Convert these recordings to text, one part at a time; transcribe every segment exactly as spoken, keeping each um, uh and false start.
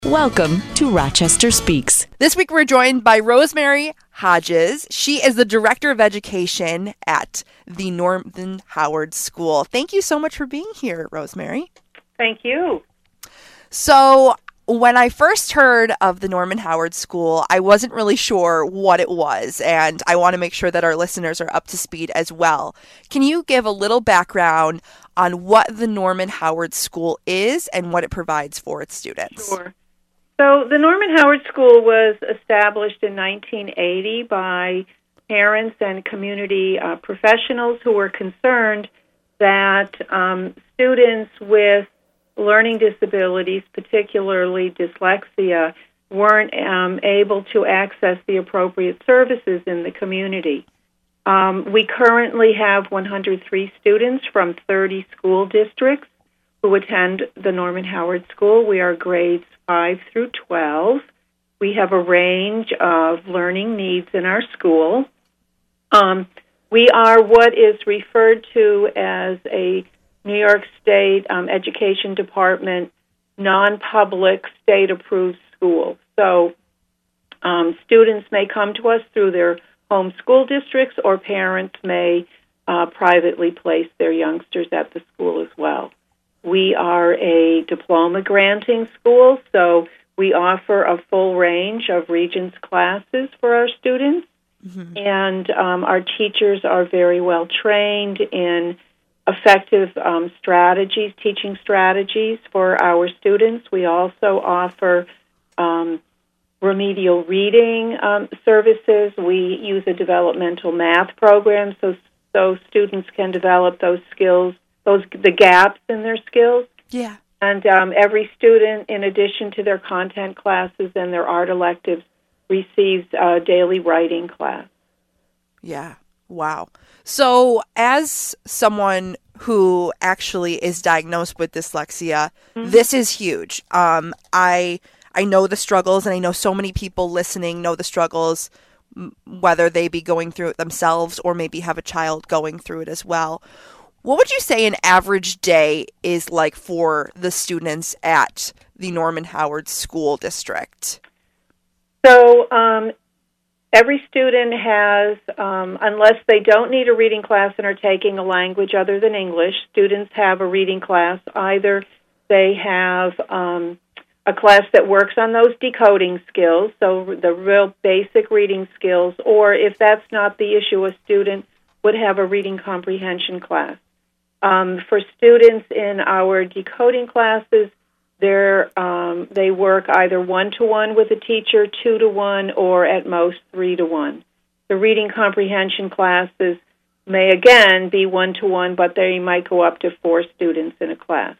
Welcome to Rochester Speaks. This week we're joined by Rosemary Hodges. She is the Director of Education at the Norman Howard School. Thank you so much for being here, Rosemary. Thank you. So when I first heard of the Norman Howard School, I wasn't really sure what it was, and I want to make sure that our listeners are up to speed as well. Can you give a little background on what the Norman Howard School is and what it provides for its students? Sure. So the Norman Howard School was established in nineteen eighty by parents and community uh, professionals who were concerned that um, students with learning disabilities, particularly dyslexia, weren't um, able to access the appropriate services in the community. Um, we currently have one hundred three students from thirty school districts who attend the Norman Howard School. We are grades five through twelve. We have a range of learning needs in our school. Um, we are what is referred to as a New York State um, Education Department non-public state-approved school. So um, students may come to us through their home school districts, or parents may uh, privately place their youngsters at the school as well. We are a diploma granting school, so we offer a full range of Regents classes for our students, mm-hmm. and um, our teachers are very well trained in effective um, strategies, teaching strategies for our students. We also offer um, remedial reading um, services. We use a developmental math program so so students can develop those skills, those the gaps in their skills. Yeah. And um, every student, in addition to their content classes and their art electives, receives a daily writing class. Yeah. Wow. So as someone who actually is diagnosed with dyslexia, mm-hmm. this is huge. Um, I I know the struggles, and I know so many people listening know the struggles, whether they be going through it themselves or maybe have a child going through it as well. What would you say an average day is like for the students at the Norman Howard School District? So um, every student has, um, unless they don't need a reading class and are taking a language other than English, students have a reading class. Either they have um, a class that works on those decoding skills, so the real basic reading skills, or if that's not the issue, a student would have a reading comprehension class. Um, for students in our decoding classes, they're, um, they work either one-to-one with a teacher, two-to-one, or at most three-to-one. The reading comprehension classes may, again, be one-to-one, but they might go up to four students in a class.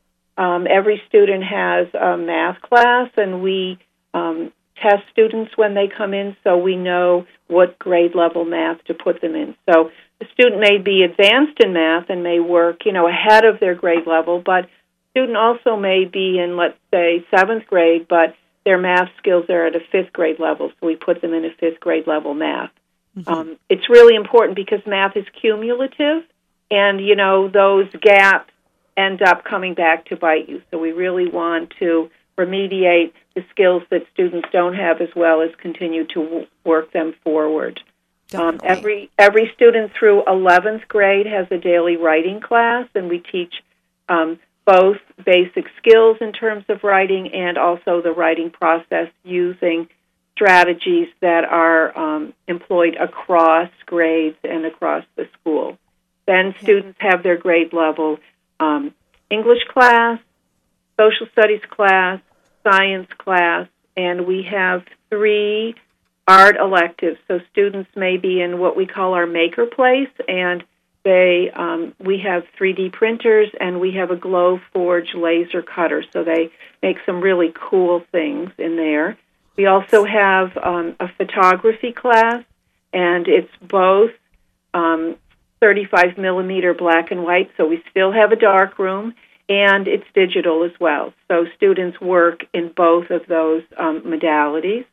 Um, every student has a math class, and we um, test students when they come in so we know what grade level math to put them in. So the student may be advanced in math and may work, you know, ahead of their grade level, but student also may be in, let's say, seventh grade, but their math skills are at a fifth grade level, so we put them in a fifth grade level math. Mm-hmm. Um, it's really important because math is cumulative, and, you know, those gaps end up coming back to bite you. So we really want to remediate the skills that students don't have as well as continue to w- work them forward. Um, every every student through eleventh grade has a daily writing class, and we teach um, both basic skills in terms of writing and also the writing process using strategies that are um, employed across grades and across the school. Then students have their grade level um, English class, social studies class, science class, and we have three art electives. So students may be in what we call our maker place, and they um, we have three D printers, and we have a Glowforge laser cutter, so they make some really cool things in there. We also have um, a photography class, and it's both um, thirty-five millimeter black and white, so we still have a dark room, and it's digital as well. So students work in both of those um, modalities.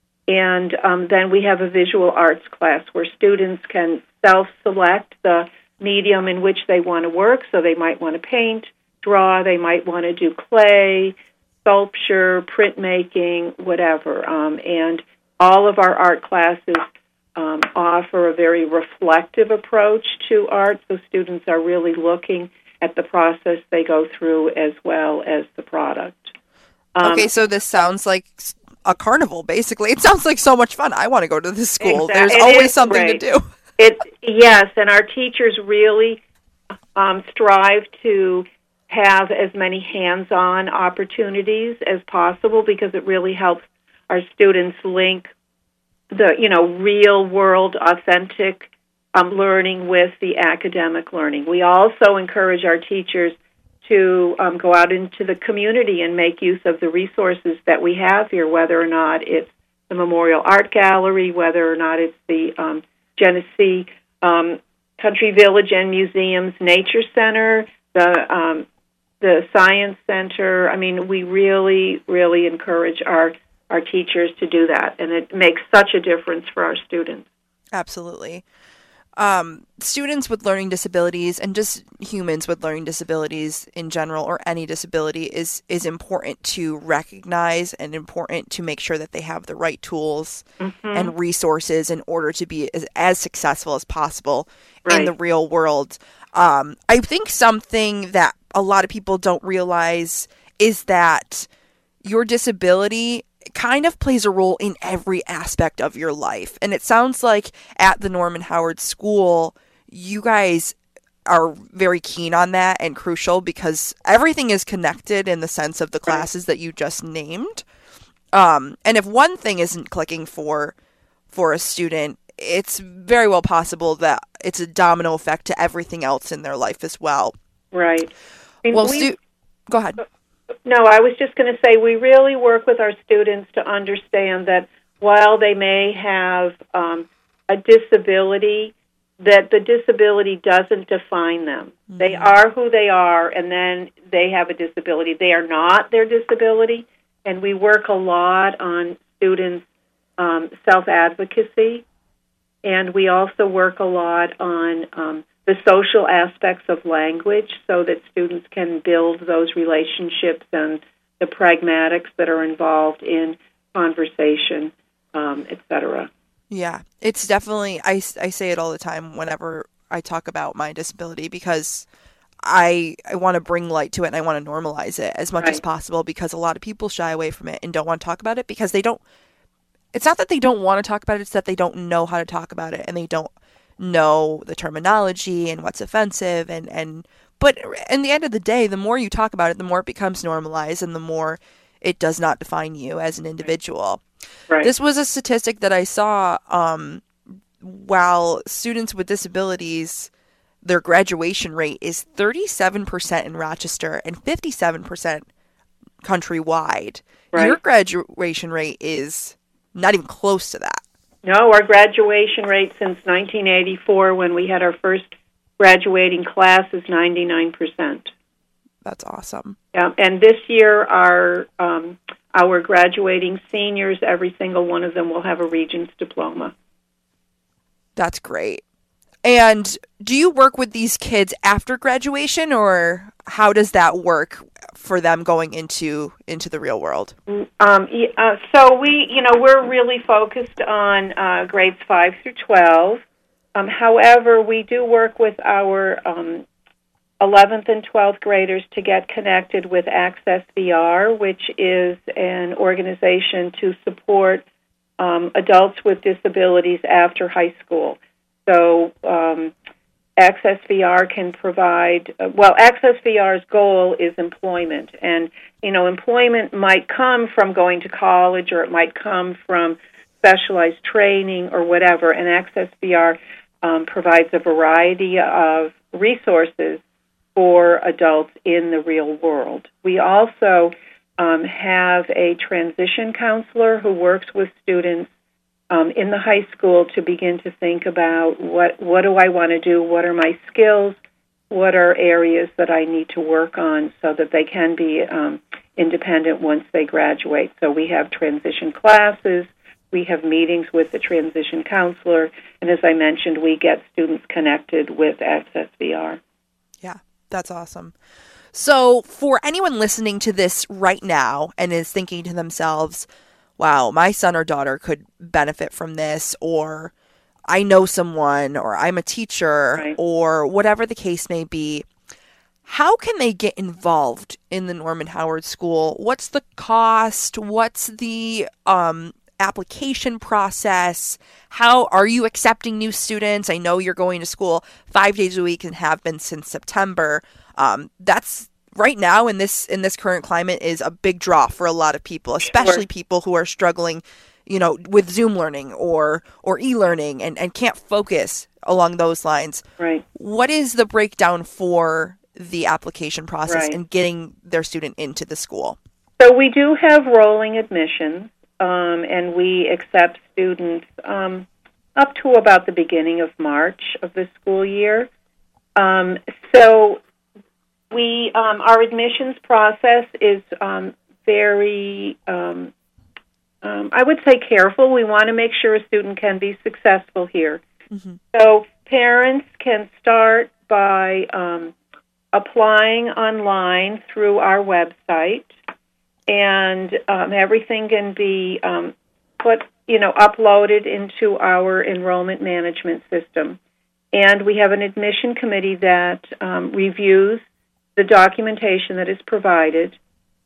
And um, then we have a visual arts class where students can self-select the medium in which they want to work. So they might want to paint, draw, they might want to do clay, sculpture, printmaking, whatever. Um, and all of our art classes um, offer a very reflective approach to art, so students are really looking at the process they go through as well as the product. Um, okay, so this sounds like a carnival, basically. It sounds like so much fun. I want to go to this school. Exactly. There's It always is something great. to do. It yes, and our teachers really um, strive to have as many hands-on opportunities as possible because it really helps our students link the you know real-world, authentic um, learning with the academic learning. We also encourage our teachers to um, go out into the community and make use of the resources that we have here, whether or not it's the Memorial Art Gallery, whether or not it's the um, Genesee um, Country Village and Museums Nature Center, the um, the Science Center. I mean, we really, really encourage our, our teachers to do that, and it makes such a difference for our students. Absolutely. Um, students with learning disabilities and just humans with learning disabilities in general, or any disability, is is important to recognize and important to make sure that they have the right tools mm-hmm. and resources in order to be as, as successful as possible right. in the real world. Um, I think something that a lot of people don't realize is that your disability kind of plays a role in every aspect of your life. And it sounds like at the Norman Howard School, you guys are very keen on that and crucial because everything is connected in the sense of the classes that you just named. Um, and if one thing isn't clicking for for a student, it's very well possible that it's a domino effect to everything else in their life as well. Right. I mean, well, we, stu- go ahead. No, I was just going to say we really work with our students to understand that while they may have um, a disability, that the disability doesn't define them. Mm-hmm. They are who they are, and then they have a disability. They are not their disability, and we work a lot on students' um, self-advocacy, and we also work a lot on um, the social aspects of language so that students can build those relationships and the pragmatics that are involved in conversation, um, et cetera. Yeah, it's definitely, I, I say it all the time whenever I talk about my disability because I I want to bring light to it and I want to normalize it as much right. as possible because a lot of people shy away from it and don't want to talk about it because they don't, it's not that they don't want to talk about it, it's that they don't know how to talk about it and they don't know the terminology and what's offensive and, and but in the end of the day, the more you talk about it, the more it becomes normalized and the more it does not define you as an individual. Right. This was a statistic that I saw um, while students with disabilities, their graduation rate is thirty-seven percent in Rochester and fifty-seven percent countrywide. Right. Your graduation rate is not even close to that. No, our graduation rate since nineteen eighty-four, when we had our first graduating class, is ninety-nine percent. That's awesome. Yeah, and this year, our um, our graduating seniors, every single one of them will have a Regents diploma. That's great. And do you work with these kids after graduation, or how does that work for them going into into the real world? Um, uh, so we, you know, we're really focused on uh, grades five through twelve. Um, however, we do work with our um, eleventh and twelfth graders to get connected with Access V R, which is an organization to support um, adults with disabilities after high school. So um, Access V R can provide, uh, well, Access V R's goal is employment. And, you know, employment might come from going to college or it might come from specialized training or whatever. And Access V R um, provides a variety of resources for adults in the real world. We also um, have a transition counselor who works with students Um, in the high school to begin to think about what what do I want to do, what are my skills, what are areas that I need to work on so that they can be um, independent once they graduate. So we have transition classes, we have meetings with the transition counselor, and as I mentioned, we get students connected with Access V R. Yeah, that's awesome. So for anyone listening to this right now and is thinking to themselves, wow, my son or daughter could benefit from this, or I know someone, or I'm a teacher, Right. or whatever the case may be, how can they get involved in the Norman Howard School? What's the cost? What's the um, application process? How are you accepting new students? I know you're going to school five days a week and have been since September. Um, that's right now in this in this current climate is a big draw for a lot of people, especially Sure. people who are struggling, you know, with Zoom learning or or e-learning and, and can't focus along those lines. Right. What is the breakdown for the application process Right. and getting their student into the school? So we do have rolling admissions, um, and we accept students um, up to about the beginning of March of the school year. Um, so we um, our admissions process is um, very, um, um, I would say, careful. We want to make sure a student can be successful here. Mm-hmm. So parents can start by um, applying online through our website, and um, everything can be um, put, you know, uploaded into our enrollment management system. And we have an admission committee that um, reviews the documentation that is provided.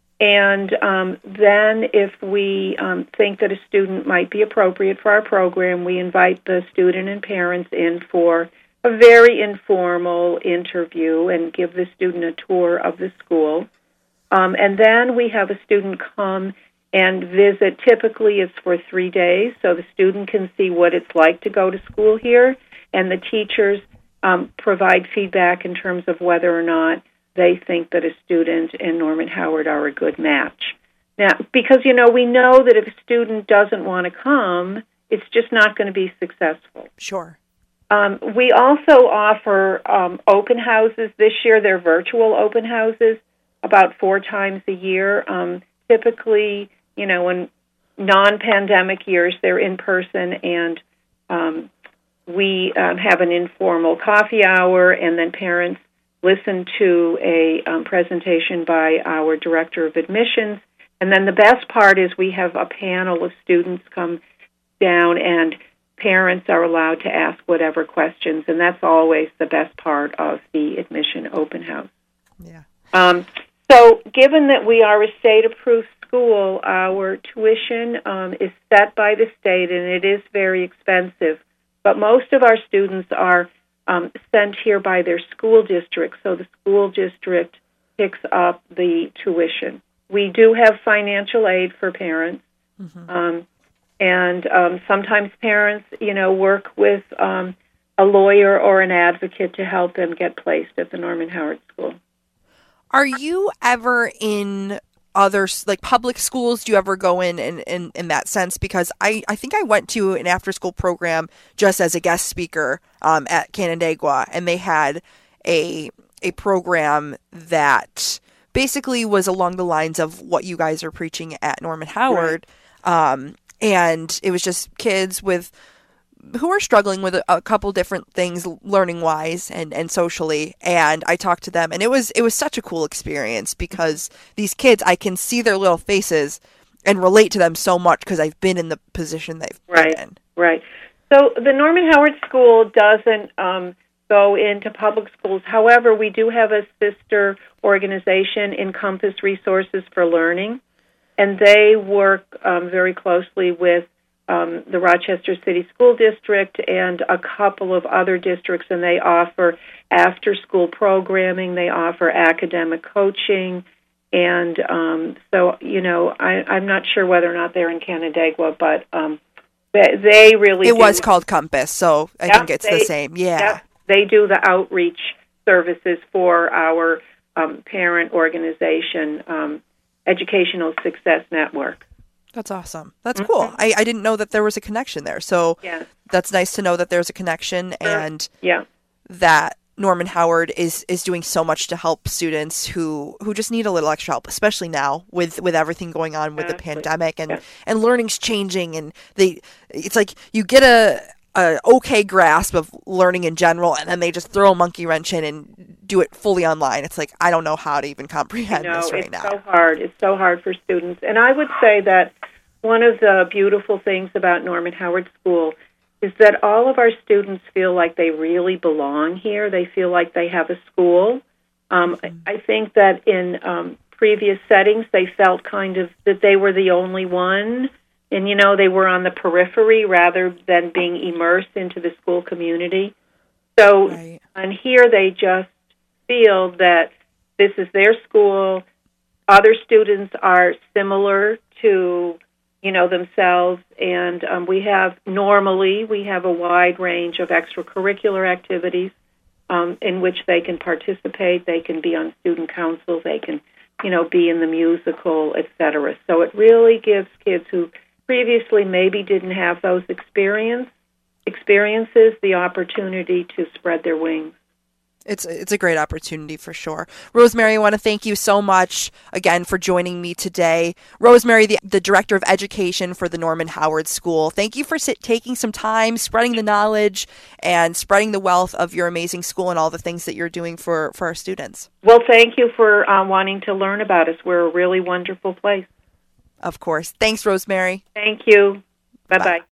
And um, then if we um, think that a student might be appropriate for our program, we invite the student and parents in for a very informal interview and give the student a tour of the school. Um, and then we have a student come and visit. Typically it's for three days, so the student can see what it's like to go to school here, and the teachers um, provide feedback in terms of whether or not they think that a student and Norman Howard are a good match. Now, because, you know, we know that if a student doesn't want to come, it's just not going to be successful. Sure. Um, we also offer um, open houses. This year they're virtual open houses about four times a year. Um, typically, you know, in non-pandemic years, they're in person, and um, we um, have an informal coffee hour, and then parents listen to a um, presentation by our director of admissions. And then the best part is we have a panel of students come down, and parents are allowed to ask whatever questions, and that's always the best part of the admission open house. Yeah. Um, so given that we are a state-approved school, our tuition um, is set by the state, and it is very expensive. But most of our students are um, sent here by their school district, so the school district picks up the tuition. We do have financial aid for parents, Mm-hmm. um, and um, sometimes parents, you know, work with um, a lawyer or an advocate to help them get placed at the Norman Howard School. Are you ever in other, like, public schools? Do you ever go in in, in, in that sense? Because I, I think I went to an after-school program just as a guest speaker um, at Canandaigua, and they had a a program that basically was along the lines of what you guys are preaching at Norman Howard. Right. Um, and it was just kids with who are struggling with a, a couple different things learning wise and, and socially. And I talked to them, and it was, it was such a cool experience because these kids, I can see their little faces and relate to them so much because I've been in the position they've right, been in. Right. So the Norman Howard School doesn't um, go into public schools. However, we do have a sister organization, Encompass Resources for Learning, and they work um, very closely with um, the Rochester City School District and a couple of other districts, and they offer after-school programming, they offer academic coaching, and um, so, you know, I, I'm not sure whether or not they're in Canandaigua, but um, they, they really It do. was called Compass, so I Yep, think it's they, the same. Yeah. Yep, they do the outreach services for our um, parent organization, um, Educational Success Network. That's awesome. That's Mm-hmm. cool. I, I didn't know that there was a connection there. So Yeah. that's nice to know that there's a connection Sure. and Yeah. that Norman Howard is, is doing so much to help students who, who just need a little extra help, especially now with, with everything going on with Exactly. the pandemic and, Yeah. and learning's changing, and they it's like you get a a okay grasp of learning in general, and then they just throw a monkey wrench in and do it fully online. It's like, I don't know how to even comprehend no, this right it's now. so hard. It's so hard for students. And I would say that one of the beautiful things about Norman Howard School is that all of our students feel like they really belong here. They feel like they have a school. Um, mm-hmm. I think that in um, previous settings, they felt kind of that they were the only one. And, you know, they were on the periphery rather than being immersed into the school community. So, right. And here they just feel that this is their school. Other students are similar to, you know, themselves. And um, we have, normally, we have a wide range of extracurricular activities um, in which they can participate. They can be on student council. They can, you know, be in the musical, et cetera. So it really gives kids who previously maybe didn't have those experience experiences the opportunity to spread their wings. It's it's a great opportunity for sure. Rosemary, I want to thank you so much again for joining me today. Rosemary, the, the Director of Education for the Norman Howard School. Thank you for sit, taking some time, spreading the knowledge, and spreading the wealth of your amazing school and all the things that you're doing for, for our students. Well, thank you for uh, wanting to learn about us. We're a really wonderful place. Of course. Thanks, Rosemary. Thank you. Bye-bye. Bye.